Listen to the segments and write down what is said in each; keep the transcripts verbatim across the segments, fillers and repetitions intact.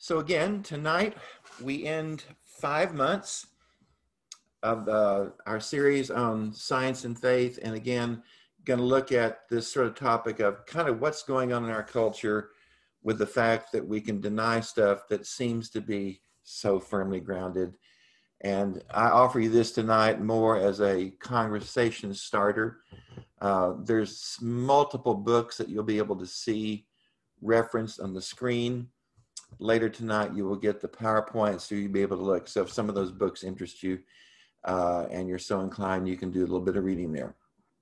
So again, tonight we end five months of uh, our series on science and faith. And again, going to look at this sort of topic of kind of what's going on in our culture with the fact that we can deny stuff that seems to be so firmly grounded. And I offer you this tonight more as a conversation starter. Uh, there's multiple books that you'll be able to see referenced on the screen. Later tonight, you will get the PowerPoint, so you'll be able to look. So if some of those books interest you uh, and you're so inclined, you can do a little bit of reading there.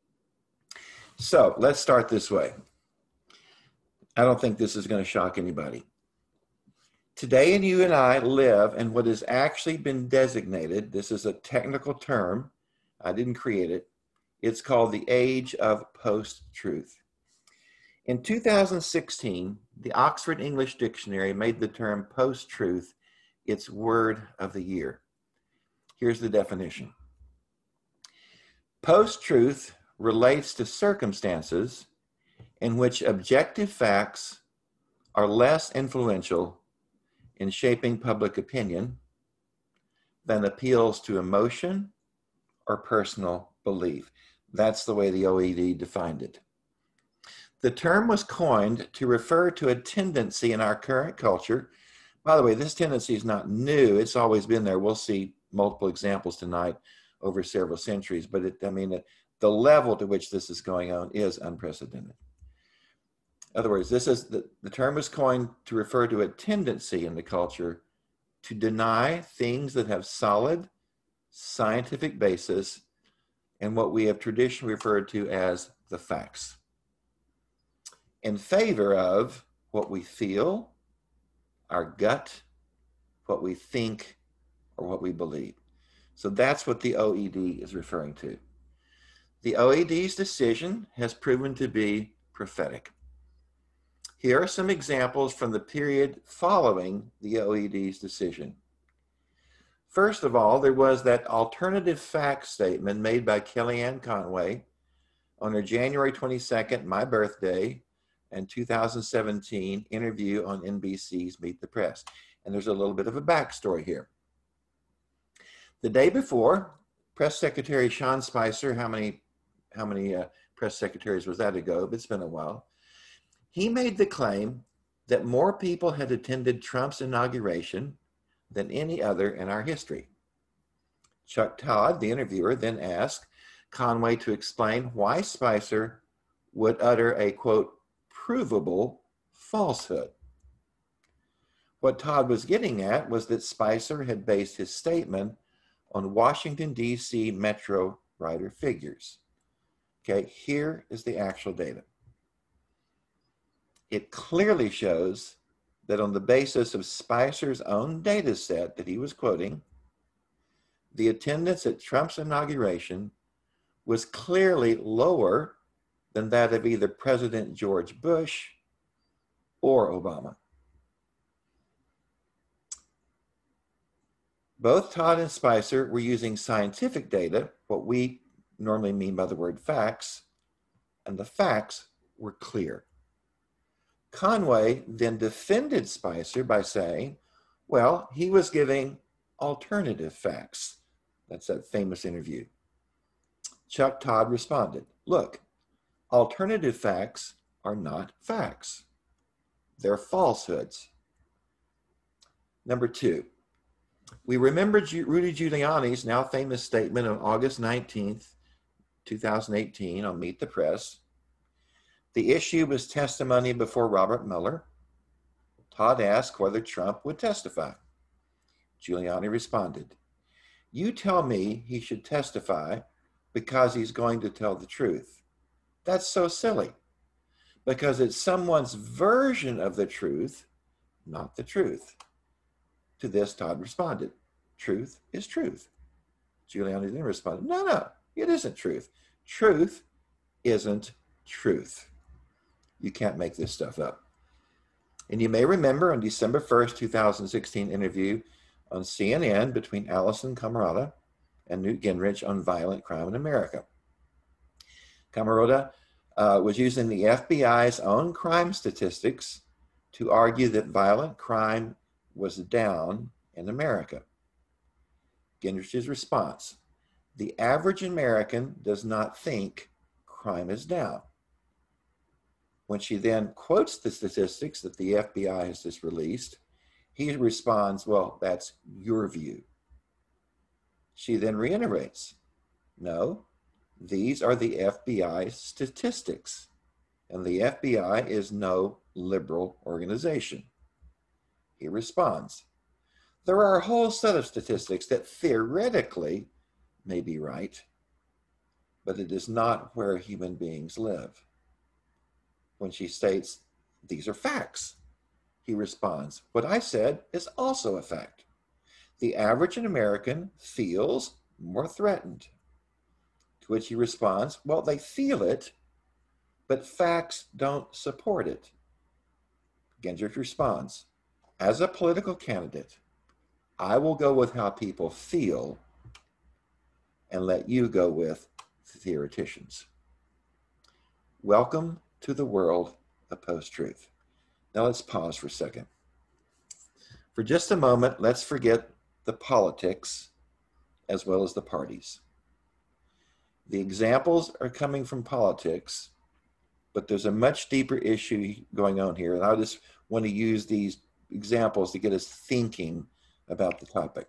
So let's start this way. I don't think this is going to shock anybody. Today, and you and I live in what has actually been designated, this is a technical term, I didn't create it, it's called the age of post-truth. In two thousand sixteen, the Oxford English Dictionary made the term post-truth its word of the year. Here's the definition. Post-truth relates to circumstances in which objective facts are less influential in shaping public opinion than appeals to emotion or personal belief. That's the way the O E D defined it. The term was coined to refer to a tendency in our current culture. By the way, this tendency is not new. It's always been there. We'll see multiple examples tonight over several centuries, but it, I mean, the level to which this is going on is unprecedented. In other words, this is the, the term was coined to refer to a tendency in the culture to deny things that have solid scientific basis and what we have traditionally referred to as the facts, in favor of what we feel, our gut, what we think, or what we believe. So that's what the O E D is referring to. The O E D's decision has proven to be prophetic. Here are some examples from the period following the O E D's decision. First of all, there was that alternative fact statement made by Kellyanne Conway on her January twenty-second, my birthday, and two thousand seventeen interview on N B C's Meet the Press. And there's a little bit of a backstory here. The day before, Press Secretary Sean Spicer, how many, how many uh, press secretaries was that ago? But it's been a while. He made the claim that more people had attended Trump's inauguration than any other in our history. Chuck Todd, the interviewer, then asked Conway to explain why Spicer would utter a, quote, provable falsehood. What Todd was getting at was that Spicer had based his statement on Washington, D C metro rider figures. Okay, here is the actual data. It clearly shows that on the basis of Spicer's own data set that he was quoting, the attendance at Trump's inauguration was clearly lower than that of either President George Bush or Obama. Both Todd and Spicer were using scientific data, what we normally mean by the word facts, and the facts were clear. Conway then defended Spicer by saying, well, he was giving alternative facts. That's that famous interview. Chuck Todd responded, look, alternative facts are not facts. They're falsehoods. Number two, we remember Rudy Giuliani's now famous statement on August nineteenth, two thousand eighteen on Meet the Press. The issue was testimony before Robert Mueller. Todd asked whether Trump would testify. Giuliani responded, you tell me he should testify because he's going to tell the truth. That's so silly, because it's someone's version of the truth, not the truth. To this, Todd responded, truth is truth. Giuliani then responded, no, no, it isn't truth. Truth isn't truth. You can't make this stuff up. And you may remember on December first, two thousand sixteen interview on C N N between Alison Camerota and Newt Gingrich on violent crime in America. Camerota uh, was using the F B I's own crime statistics to argue that violent crime was down in America. Gingrech's response: the average American does not think crime is down. When she then quotes the statistics that the F B I has just released, he responds, well, that's your view. She then reiterates, no, these are the F B I statistics, and the F B I is no liberal organization. He responds, there are a whole set of statistics that theoretically may be right, but it is not where human beings live. When she states, these are facts, he responds, what I said is also a fact. The average American feels more threatened. To which he responds, well, they feel it, but facts don't support it. Gingrich responds, as a political candidate, I will go with how people feel and let you go with the theoreticians. Welcome to the world of post-truth. Now let's pause for a second. For just a moment, let's forget the politics as well as the parties. The examples are coming from politics, but there's a much deeper issue going on here, and I just want to use these examples to get us thinking about the topic.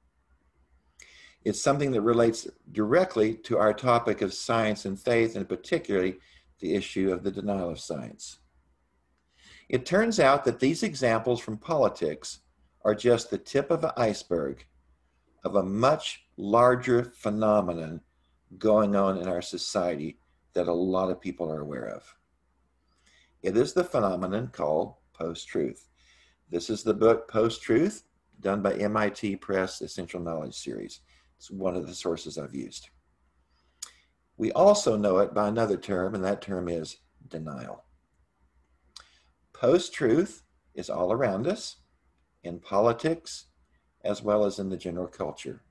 It's something that relates directly to our topic of science and faith, and particularly the issue of the denial of science. It turns out that these examples from politics are just the tip of an iceberg of a much larger phenomenon going on in our society that a lot of people are aware of. It is the phenomenon called post-truth. This is the book Post-Truth, done by M I T Press Essential Knowledge Series. It's one of the sources I've used. We also know it by another term, and that term is denial. Post-truth is all around us, in politics, as well as in the general culture.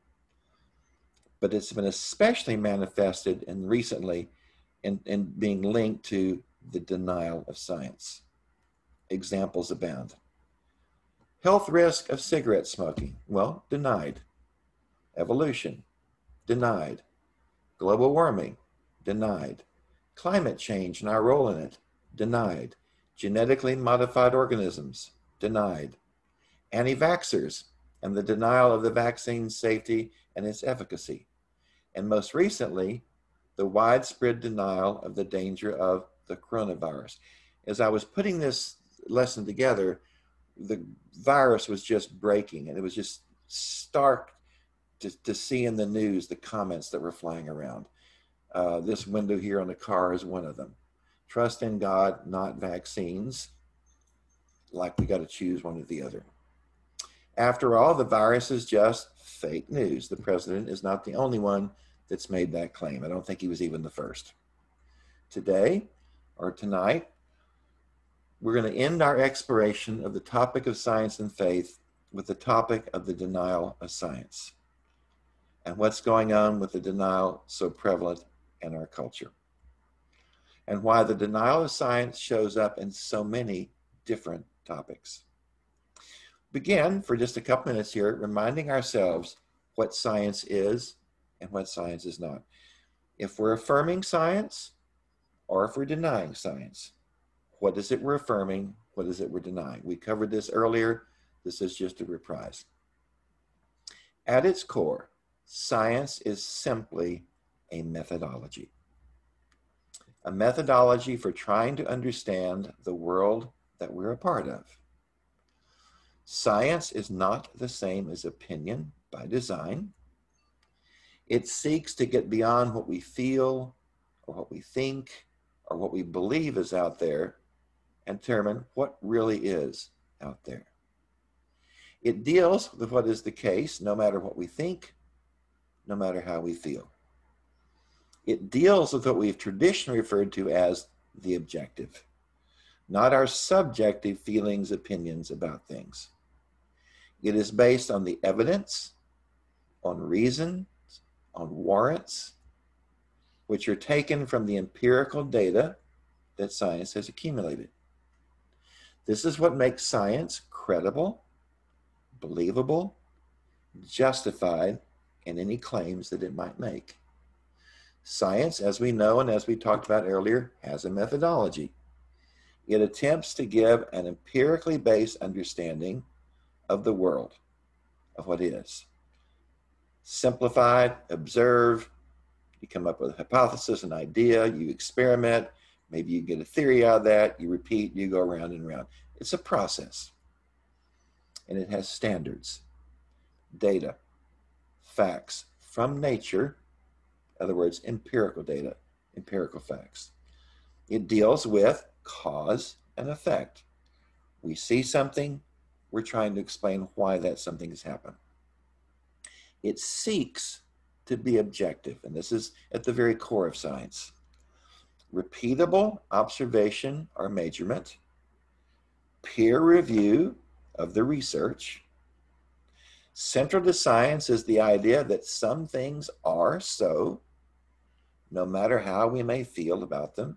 But it's been especially manifested and recently in, in being linked to the denial of science. Examples abound. Health risk of cigarette smoking, well, denied. Evolution, denied. Global warming, denied. Climate change and our role in it, denied. Genetically modified organisms, denied. Anti-vaxxers and the denial of the vaccine's safety and its efficacy. And most recently, the widespread denial of the danger of the coronavirus. As I was putting this lesson together, the virus was just breaking, and it was just stark to, to see in the news the comments that were flying around. Uh, this window here on the car is one of them. Trust in God, not vaccines. Like we got to choose one or the other. After all, the virus is just fake news. The president is not the only one that's made that claim. I don't think he was even the first. Today, or tonight, we're going to end our exploration of the topic of science and faith with the topic of the denial of science and what's going on with the denial so prevalent in our culture, and why the denial of science shows up in so many different topics. Begin for just a couple minutes here reminding ourselves what science is and what science is not. If we're affirming science or if we're denying science, what is it we're affirming? What is it we're denying? We covered this earlier. This is just a reprise. At its core, science is simply a methodology. A methodology for trying to understand the world that we're a part of. Science is not the same as opinion by design. It seeks to get beyond what we feel or what we think or what we believe is out there and determine what really is out there. It deals with what is the case no matter what we think, no matter how we feel. It deals with what we've traditionally referred to as the objective, not our subjective feelings, opinions about things. It is based on the evidence, on reasons, on warrants, which are taken from the empirical data that science has accumulated. This is what makes science credible believable, justified in any claims that it might make. Science, as we know and as we talked about earlier, has a methodology. It attempts to give an empirically based understanding of the world, of what is. Simplified, observe, you come up with a hypothesis, an idea, you experiment, maybe you get a theory out of that, you repeat, you go around and around. It's a process, and it has standards, data, facts from nature, in other words, empirical data, empirical facts. It deals with cause and effect. We see something, we're trying to explain why that something has happened. It seeks to be objective, and this is at the very core of science. Repeatable observation or measurement, peer review of the research. Central to science is the idea that some things are so, no matter how we may feel about them.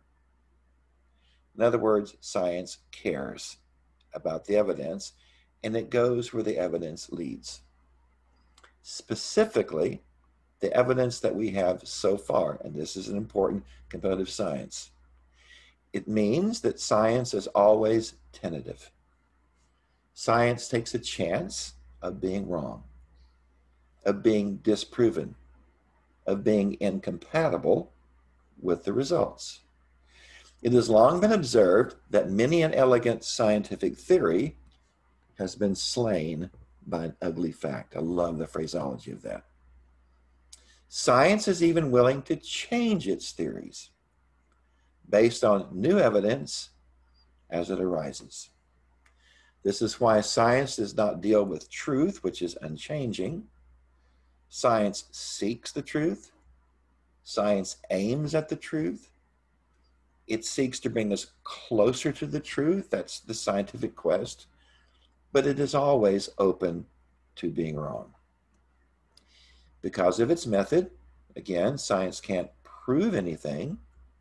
In other words, science cares about the evidence, and it goes where the evidence leads. Specifically, the evidence that we have so far, and this is an important component of science. It means that science is always tentative. Science takes a chance of being wrong, of being disproven, of being incompatible with the results. It has long been observed that many an elegant scientific theory has been slain by an ugly fact. I love the phraseology of that. Science is even willing to change its theories based on new evidence as it arises. This is why science does not deal with truth, which is unchanging. Science seeks the truth. Science aims at the truth. It seeks to bring us closer to the truth. That's the scientific quest. But it is always open to being wrong. Because of its method, again, science can't prove anything.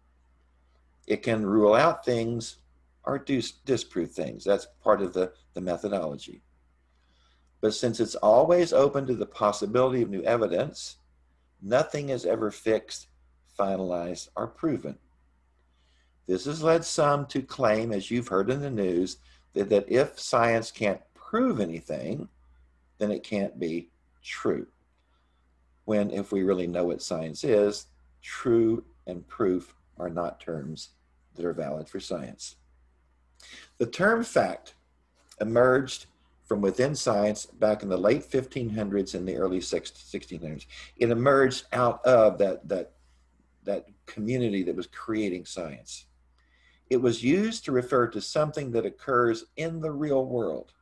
It can rule out things or dis disprove things. That's part of the, the methodology. But since it's always open to the possibility of new evidence, nothing is ever fixed, finalized, or proven. This has led some to claim, as you've heard in the news, that, that if science can't prove anything, then it can't be true. When, if we really know what science is, true and proof are not terms that are valid for science. The term fact emerged from within science back in the late fifteen hundreds and the early sixteen hundreds. It emerged out of that, that, that community that was creating science. It was used to refer to something that occurs in the real world.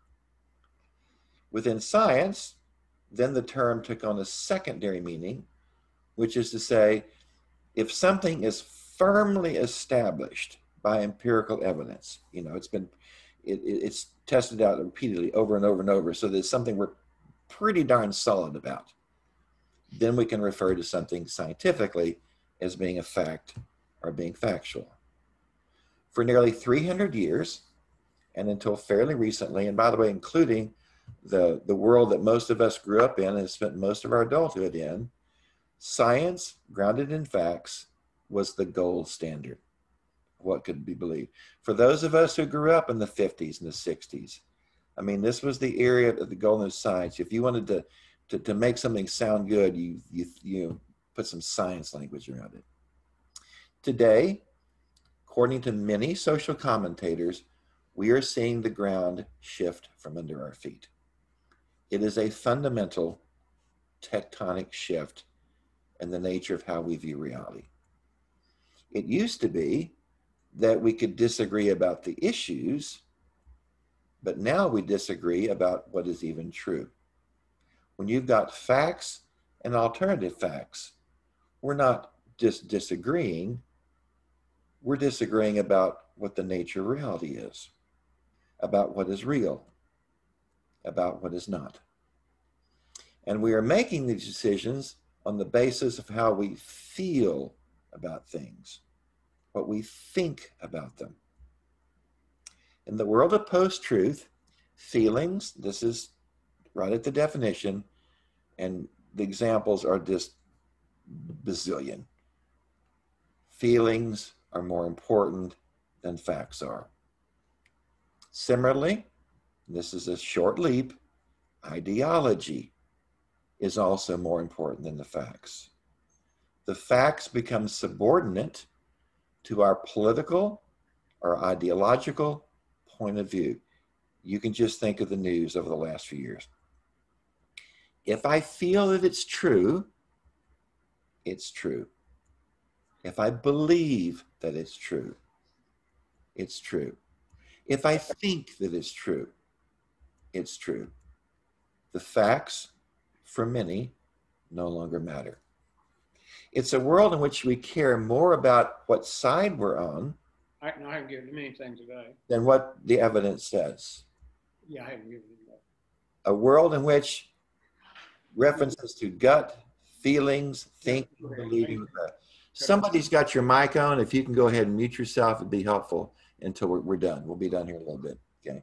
Within science, then the term took on a secondary meaning, which is to say, if something is firmly established by empirical evidence, you know, it's been, it, it's tested out repeatedly over and over and over, so there's something we're pretty darn solid about, then we can refer to something scientifically as being a fact or being factual. For nearly three hundred years, and until fairly recently, and by the way, including the, the world that most of us grew up in and spent most of our adulthood in, science grounded in facts was the gold standard. What could be believed? For those of us who grew up in the fifties and the sixties, I mean, this was the area of the golden of science. If you wanted to, to, to make something sound good, you, you, you put some science language around it. Today, according to many social commentators, we are seeing the ground shift from under our feet. It is a fundamental tectonic shift in the nature of how we view reality. It used to be that we could disagree about the issues, but now we disagree about what is even true. When you've got facts and alternative facts, we're not just disagreeing, we're disagreeing about what the nature of reality is, about what is real, about what is not. And we are making these decisions on the basis of how we feel about things, what we think about them. In the world of post-truth, feelings, this is right at the definition, and the examples are just bazillion. Feelings are more important than facts are. Similarly, this is a short leap, ideology is also more important than the facts. The facts become subordinate to our political or ideological point of view. You can just think of the news over the last few years. If I feel that it's true, it's true. If I believe that it's true, it's true. If I think that it's true, it's true. The facts, for many, no longer matter. It's a world in which we care more about what side we're on I, no, I haven't given him anything today. than what the evidence says. Yeah, I haven't given him that. A world in which references to gut, feelings, thinking, believing. Somebody's got your mic on. If you can go ahead and mute yourself, it'd be helpful until we're, we're done. We'll be done here in a little bit. Okay.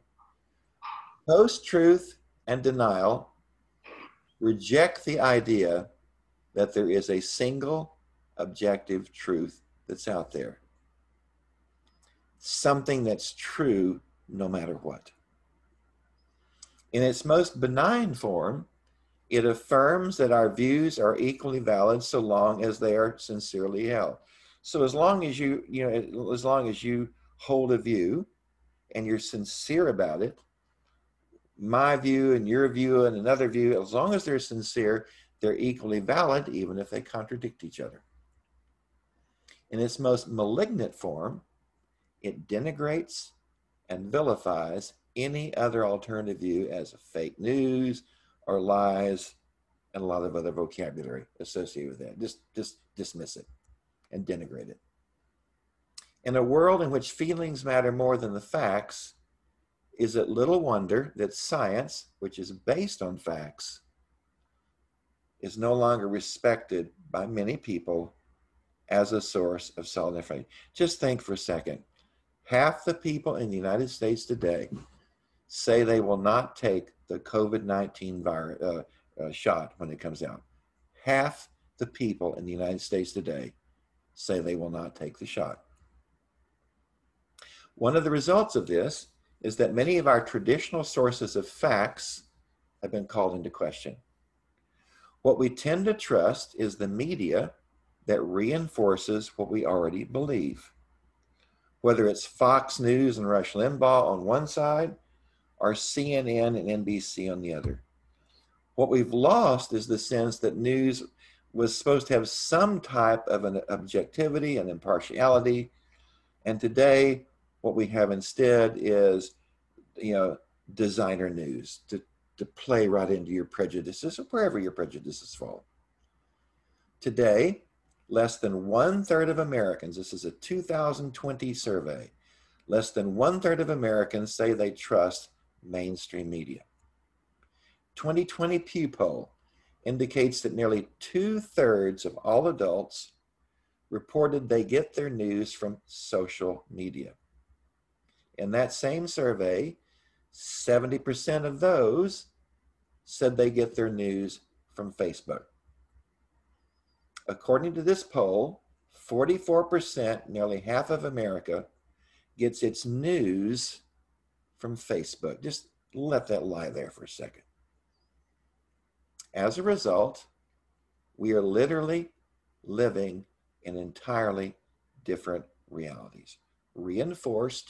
Post-truth and denial reject the idea that there is a single objective truth that's out there. Something that's true no matter what. In its most benign form, it affirms that our views are equally valid so long as they are sincerely held. So as long as you, you know, as long as you hold a view and you're sincere about it, my view and your view and another view, as long as they're sincere, they're equally valid, even if they contradict each other. In its most malignant form, it denigrates and vilifies any other alternative view as fake news or lies, and a lot of other vocabulary associated with that. Just, just dismiss it and denigrate it. In a world in which feelings matter more than the facts, is it little wonder that science, which is based on facts, is no longer respected by many people as a source of solid information. Just think for a second. Half the people in the United States today say they will not take the COVID nineteen virus uh, uh, shot when it comes out. Half the people in the United States today say they will not take the shot. One of the results of this is that many of our traditional sources of facts have been called into question. What we tend to trust is the media that reinforces what we already believe. Whether it's Fox News and Rush Limbaugh on one side, or C N N and N B C on the other. What we've lost is the sense that news was supposed to have some type of an objectivity and impartiality. And today, what we have instead is, you know, designer news to, to play right into your prejudices or wherever your prejudices fall. Today, less than one third of Americans, this is a two thousand twenty survey, less than one third of Americans say they trust mainstream media. twenty twenty Pew poll indicates that nearly two thirds of all adults reported they get their news from social media. In that same survey, seventy percent of those said they get their news from Facebook. According to this poll, forty-four percent, nearly half of America, gets its news from Facebook. Just let that lie there for a second. As a result, we are literally living in entirely different realities, reinforced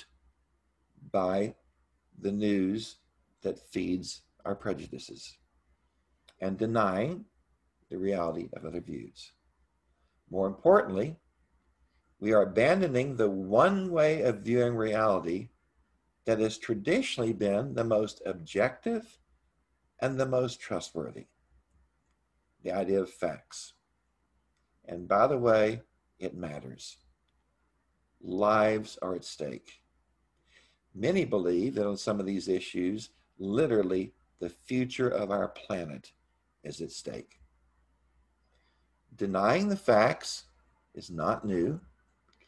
by the news that feeds our prejudices and denying the reality of other views. More importantly, we are abandoning the one way of viewing reality that has traditionally been the most objective and the most trustworthy, the idea of facts. And by the way, it matters. Lives are at stake. Many believe that on some of these issues, literally the future of our planet is at stake. Denying the facts is not new.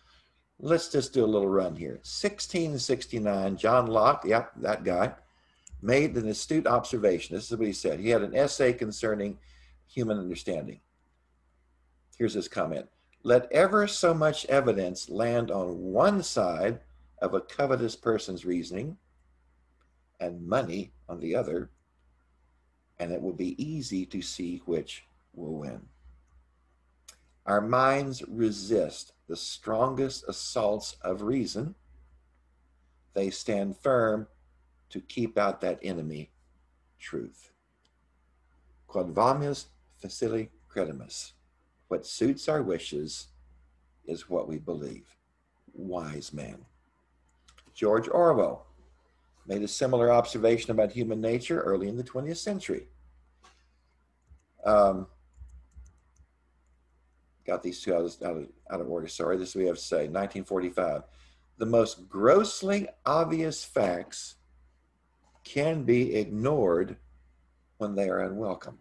Let's just do a little run here. sixteen sixty-nine, John Locke, yep, that guy, made an astute observation. This is what he said. He had an essay concerning human understanding. Here's his comment. Let ever so much evidence land on one side of a covetous person's reasoning and money on the other, and it will be easy to see which will win. Our minds resist the strongest assaults of reason. They stand firm to keep out that enemy, truth. Quod vamos facile credimus. What suits our wishes is what we believe. Wise man. George Orwell made a similar observation about human nature early in the twentieth century. Um, got these two out of, out, of, out of order, sorry. This is what we have to say. nineteen forty-five. The most grossly obvious facts can be ignored when they are unwelcome.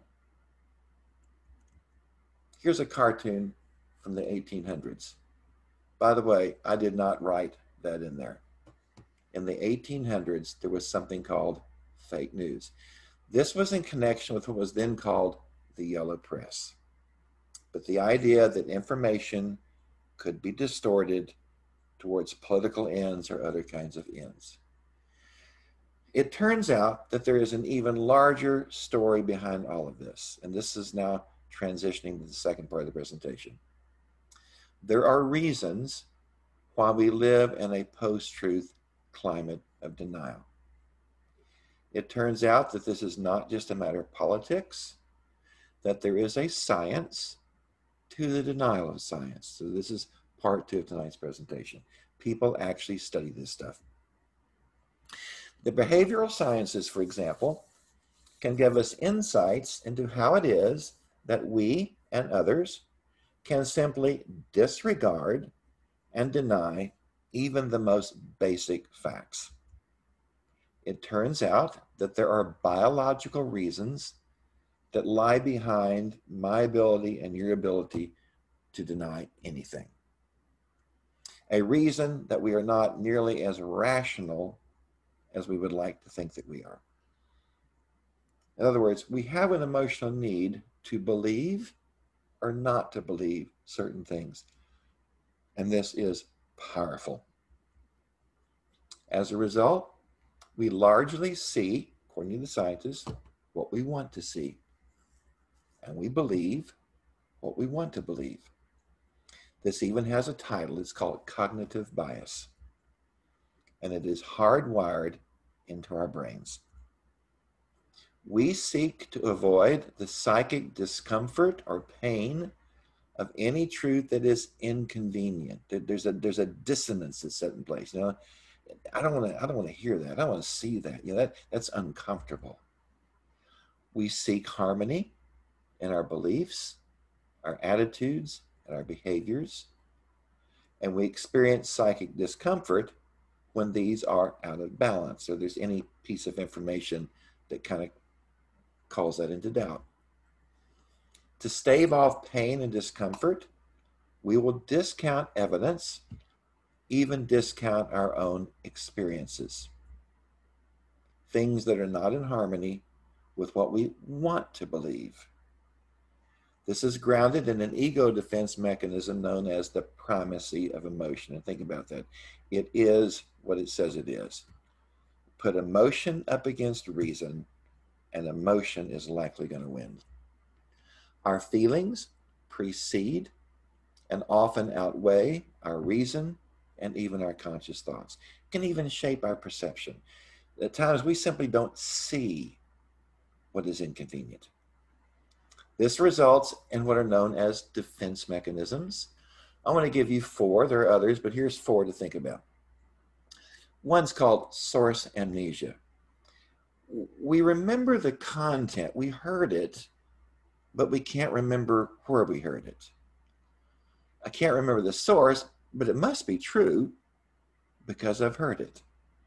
Here's a cartoon from the eighteen hundreds. By the way, I did not write that in there. In the eighteen hundreds, there was something called fake news. This was in connection with what was then called the yellow press. But the idea that information could be distorted towards political ends or other kinds of ends. It turns out that there is an even larger story behind all of this, and this is now transitioning to the second part of the presentation. There are reasons why we live in a post-truth climate of denial. It turns out that this is not just a matter of politics, that there is a science to the denial of science. So this is part two of tonight's presentation. People actually study this stuff. The behavioral sciences, for example, can give us insights into how it is that we and others can simply disregard and deny even the most basic facts. It turns out that there are biological reasons that lie behind my ability and your ability to deny anything. A reason that we are not nearly as rational as we would like to think that we are. In other words, we have an emotional need to believe or not to believe certain things. And this is powerful. As a result, we largely see, according to the scientists, what we want to see. And we believe what we want to believe. This even has a title. It's called cognitive bias. And it is hardwired into our brains. We seek to avoid the psychic discomfort or pain of any truth that is inconvenient. There's a there's a dissonance that's set in place. You know, I don't want to I don't want to hear that. I don't want to see that. You know, that that's uncomfortable. We seek harmony in our beliefs, our attitudes, and our behaviors, and we experience psychic discomfort when these are out of balance, or there's any piece of information that kind of calls that into doubt. To stave off pain and discomfort, we will discount evidence, even discount our own experiences. Things that are not in harmony with what we want to believe. This is grounded in an ego defense mechanism known as the primacy of emotion. And think about that. It is what it says it is. Put emotion up against reason, and emotion is likely going to win. Our feelings precede and often outweigh our reason and even our conscious thoughts. It can even shape our perception. At times, we simply don't see what is inconvenient. This results in what are known as defense mechanisms. I want to give you four. There are others, but here's four to think about. One's called source amnesia. We remember the content. We heard it, but we can't remember where we heard it. I can't remember the source, but it must be true because I've heard it.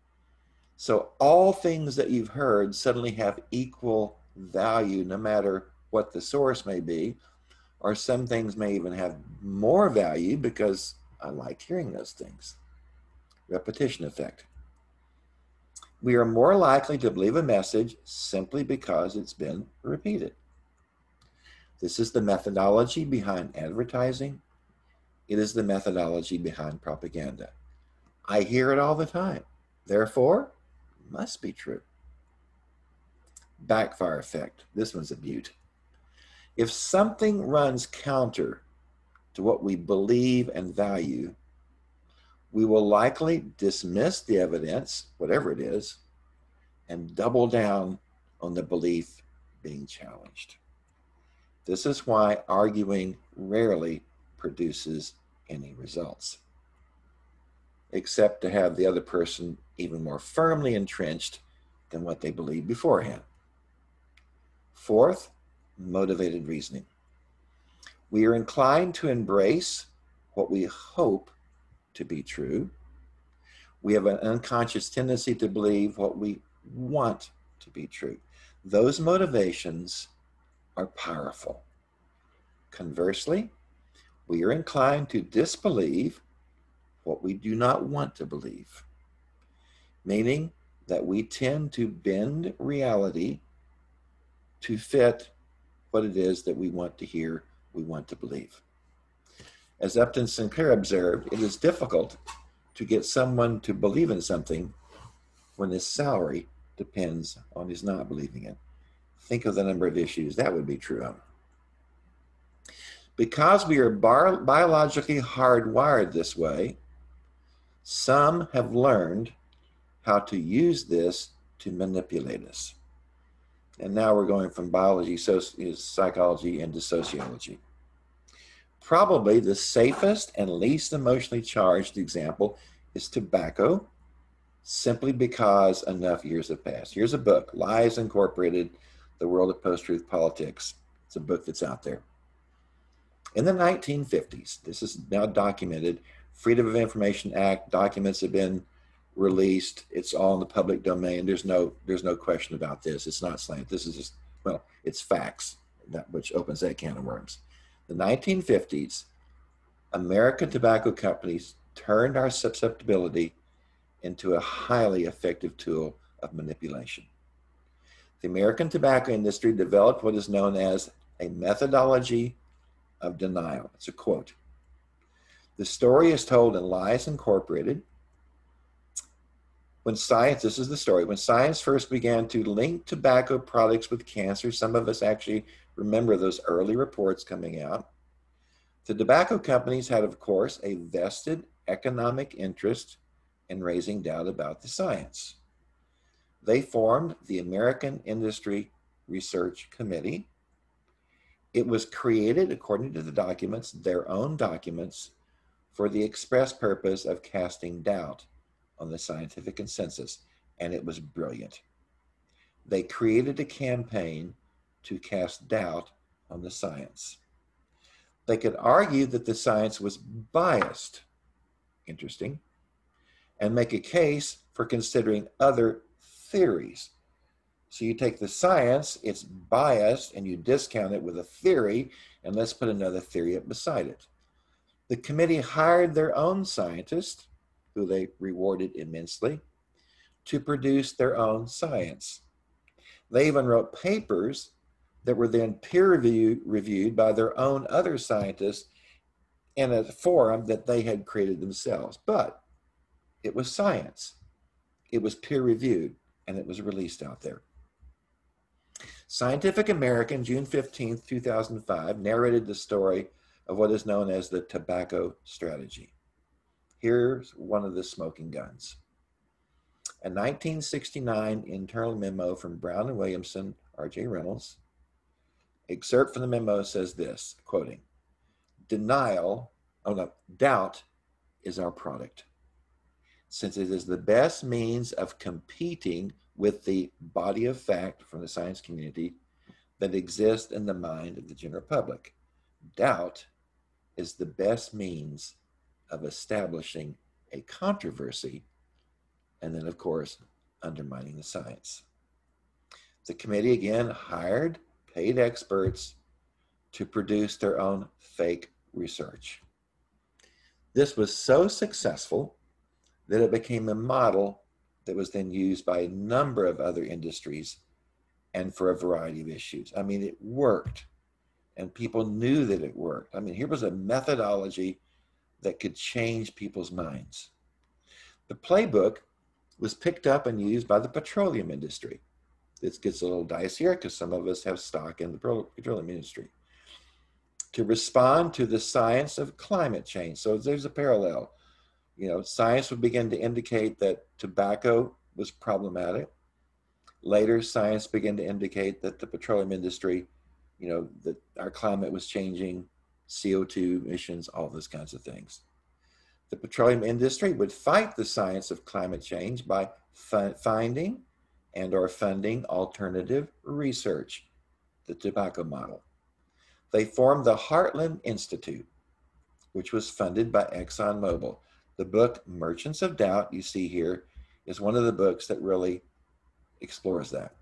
So all things that you've heard suddenly have equal value, no matter what the source may be, or some things may even have more value because I liked hearing those things. Repetition effect. We are more likely to believe a message simply because it's been repeated. This is the methodology behind advertising. It is the methodology behind propaganda. I hear it all the time. Therefore, it must be true. Backfire effect. This one's a beaut. If something runs counter to what we believe and value, we will likely dismiss the evidence, whatever it is, and double down on the belief being challenged. This is why arguing rarely produces any results, except to have the other person even more firmly entrenched than what they believed beforehand. Fourth, motivated reasoning. We are inclined to embrace what we hope to be true. We have an unconscious tendency to believe what we want to be true. Those motivations are powerful. Conversely, we are inclined to disbelieve what we do not want to believe, meaning that we tend to bend reality to fit what it is that we want to hear, we want to believe. As Upton Sinclair observed, it is difficult to get someone to believe in something when his salary depends on his not believing it. Think of the number of issues that would be true of. Because we are bar- biologically hardwired this way, some have learned how to use this to manipulate us. And now we're going from biology, soci- psychology, into sociology. Probably the safest and least emotionally charged example is tobacco, simply because enough years have passed. Here's a book, Lies Incorporated, The World of Post-Truth Politics. It's a book that's out there. In the nineteen fifties, this is now documented, Freedom of Information Act, documents have been released. It's all in the public domain. There's no, there's no question about this. It's not slant. This is just, well, it's facts, that, which opens that can of worms. The nineteen fifties, American tobacco companies turned our susceptibility into a highly effective tool of manipulation. The American tobacco industry developed what is known as a methodology of denial. It's a quote. The story is told in Lies Incorporated. When science, this is the story, when science first began to link tobacco products with cancer, some of us actually remember those early reports coming out. The tobacco companies had, of course, a vested economic interest in raising doubt about the science. They formed the American Industry Research Committee. It was created, according to the documents, their own documents, for the express purpose of casting doubt on the scientific consensus, and it was brilliant. They created a campaign to cast doubt on the science. They could argue that the science was biased, interesting, and make a case for considering other theories. So you take the science, it's biased, and you discount it with a theory, and let's put another theory up beside it. The committee hired their own scientists, who they rewarded immensely, to produce their own science. They even wrote papers that were then peer review, reviewed by their own other scientists in a forum that they had created themselves. But it was science. It was peer reviewed, and it was released out there. Scientific American, June fifteenth, two thousand five, narrated the story of what is known as the tobacco strategy. Here's one of the smoking guns. A nineteen sixty-nine internal memo from Brown and Williamson, R J Reynolds. Excerpt from the memo says this, quoting, denial, oh no, doubt is our product, since it is the best means of competing with the body of fact from the science community that exists in the mind of the general public. Doubt is the best means of establishing a controversy and then, of course, undermining the science. The committee again hired paid experts to produce their own fake research. This was so successful that it became a model that was then used by a number of other industries and for a variety of issues. I mean, it worked, and people knew that it worked. I mean, here was a methodology that could change people's minds. The playbook was picked up and used by the petroleum industry. This gets a little dicier because some of us have stock in the petroleum industry. To respond to the science of climate change. So there's a parallel. You know, science would begin to indicate that tobacco was problematic. Later, science began to indicate that the petroleum industry, you know, that our climate was changing, C O two emissions, all those kinds of things. The petroleum industry would fight the science of climate change by fi- finding and or funding alternative research, the tobacco model. They formed the Heartland Institute, which was funded by ExxonMobil. The book Merchants of Doubt, you see here, is one of the books that really explores that.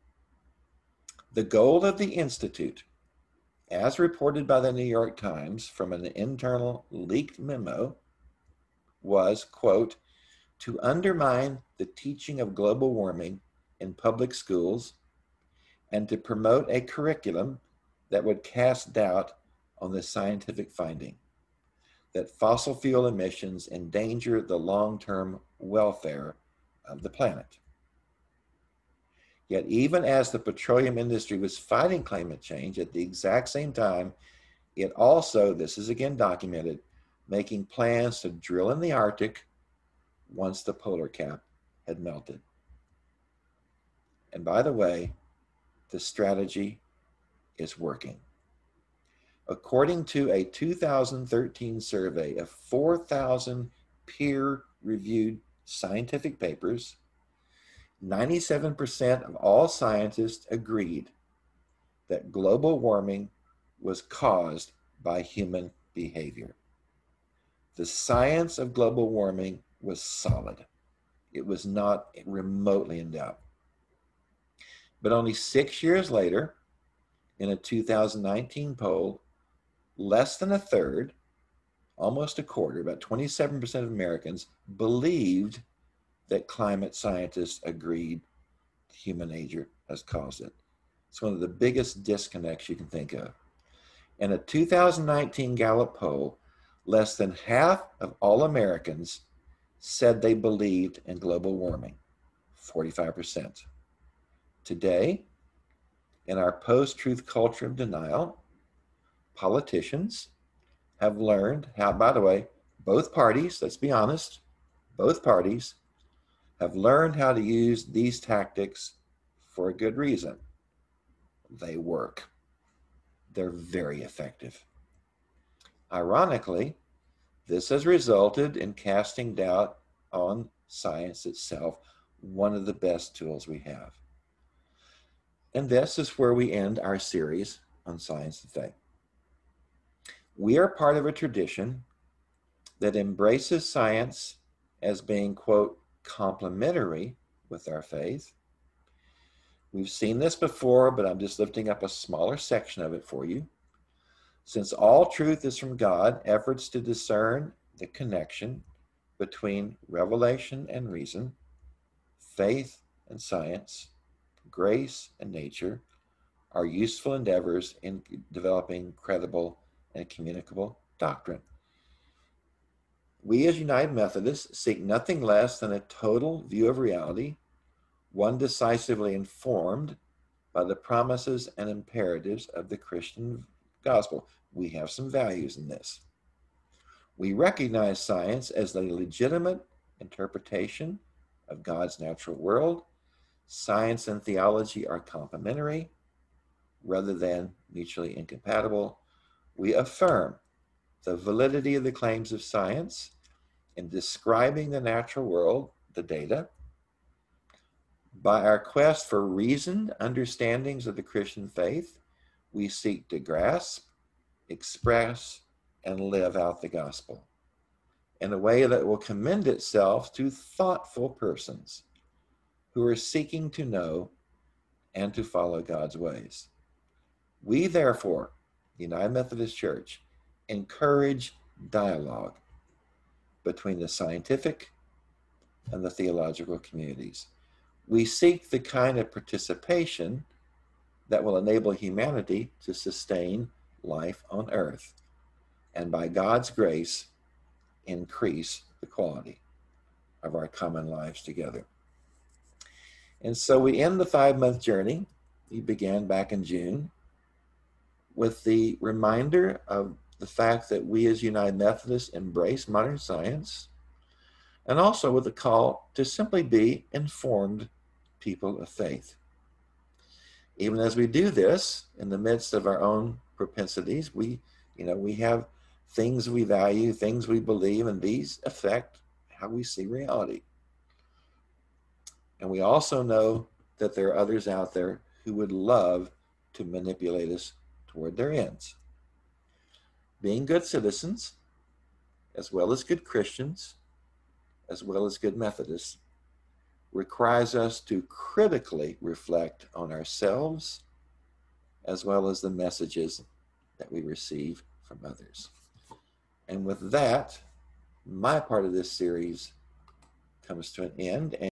The goal of the Institute, as reported by the New York Times from an internal leaked memo, was, quote, to undermine the teaching of global warming in public schools and to promote a curriculum that would cast doubt on the scientific finding that fossil fuel emissions endanger the long-term welfare of the planet. Yet even as the petroleum industry was fighting climate change, at the exact same time, it also, this is again documented, making plans to drill in the Arctic once the polar cap had melted. And by the way, the strategy is working. According to a two thousand thirteen survey of four thousand peer-reviewed scientific papers, ninety-seven percent of all scientists agreed that global warming was caused by human behavior. The science of global warming was solid. It was not remotely in doubt. But only six years later, in a two thousand nineteen poll, less than a third, almost a quarter, about twenty-seven percent of Americans believed that climate scientists agreed human nature has caused it. It's one of the biggest disconnects you can think of. In a two thousand nineteen Gallup poll, less than half of all Americans said they believed in global warming, forty-five percent. Today, in our post-truth culture of denial, politicians have learned how, by the way, both parties, let's be honest, both parties have learned how to use these tactics for a good reason. They work. They're very effective. Ironically, this has resulted in casting doubt on science itself, one of the best tools we have. And this is where we end our series on science and faith. We are part of a tradition that embraces science as being, quote, complementary with our faith. We've seen this before, but I'm just lifting up a smaller section of it for you. Since all truth is from God, efforts to discern the connection between revelation and reason, faith and science, grace and nature are useful endeavors in developing credible and communicable doctrine. We as United Methodists seek nothing less than a total view of reality, one decisively informed by the promises and imperatives of the Christian gospel. We have some values in this. We recognize science as the legitimate interpretation of God's natural world. Science and theology are complementary rather than mutually incompatible. We affirm the validity of the claims of science in describing the natural world, the data. By our quest for reasoned understandings of the Christian faith, we seek to grasp, express, and live out the gospel in a way that will commend itself to thoughtful persons who are seeking to know and to follow God's ways. We, therefore, the United Methodist Church, encourage dialogue between the scientific, and the theological communities. We seek the kind of participation that will enable humanity to sustain life on earth, and by God's grace, increase the quality of our common lives together. And so we end the five-month journey. We began back in June with the reminder of the fact that we as United Methodists embrace modern science, and also with a call to simply be informed people of faith. Even as we do this, in the midst of our own propensities, we, you know, we have things we value, things we believe, and these affect how we see reality. And we also know that there are others out there who would love to manipulate us toward their ends. Being good citizens, as well as good Christians, as well as good Methodists, requires us to critically reflect on ourselves, as well as the messages that we receive from others. And with that, my part of this series comes to an end.